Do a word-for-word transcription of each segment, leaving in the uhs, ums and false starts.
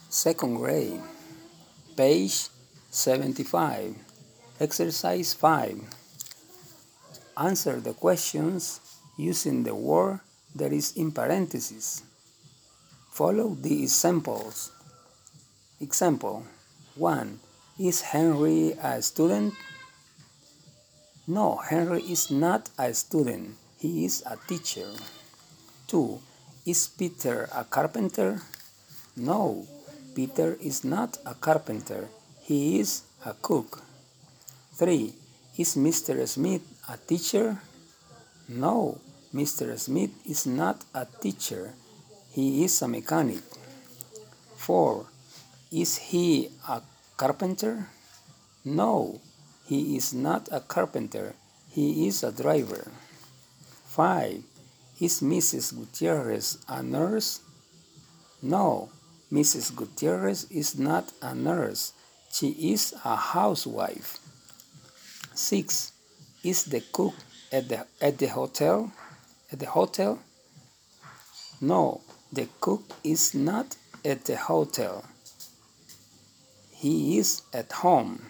Second grade, page seventy-five, exercise five. Answer the questions using the word that is in parentheses. Follow the examples. Example one. Is Henry a student? No, Henry is not a student. He is a teacher. two. Is Peter a carpenter? No, Peter is not a carpenter. He is a cook. three. Is Mister Smith a teacher? No, Mister Smith is not a teacher. He is a mechanic. four. Is he a carpenter? No, he is not a carpenter. He is a driver. five. Is Missus Gutierrez a nurse? No, Missus Gutierrez is not a nurse. She is a housewife. six. Is the cook at the, at the hotel? At the hotel? No, the cook is not at the hotel. He is at home.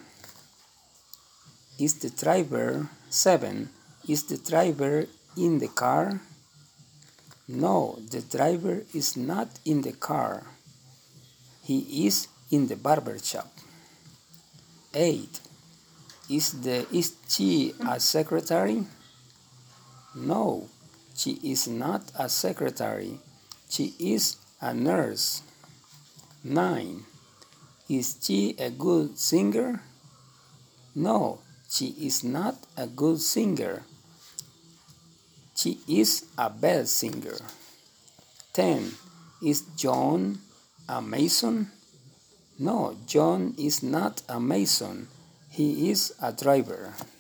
Is the driver seven. Is the driver in the car? No, the driver is not in the car. He is in the barber shop. eight. Is the is she a secretary? No, she is not a secretary. She is a nurse. nine. Is she a good singer? No, she is not a good singer. She is a bad singer. ten. Is John a mason? No, John is not a mason. He is a driver.